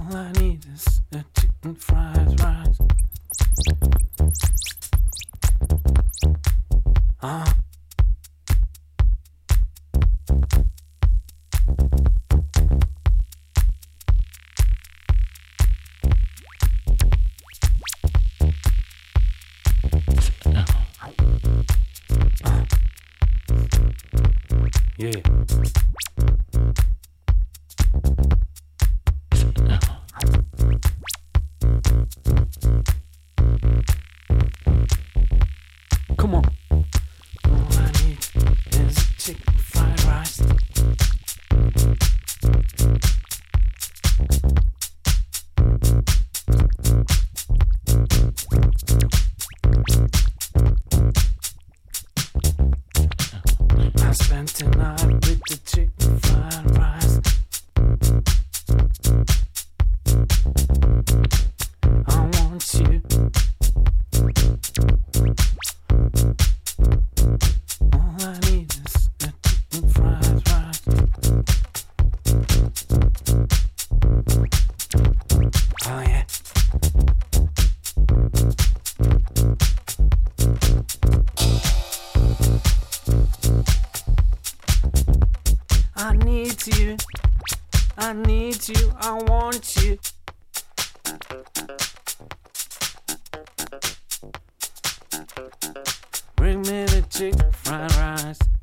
All I need is a chicken fried rice. Yeah. Come on. All I need is chicken fried rice. I spent the night with the chicken fried rice. I want you. All I need is a chicken fried rice. Oh yeah. I need you, I need you, I want you. Bring me the chicken fried rice.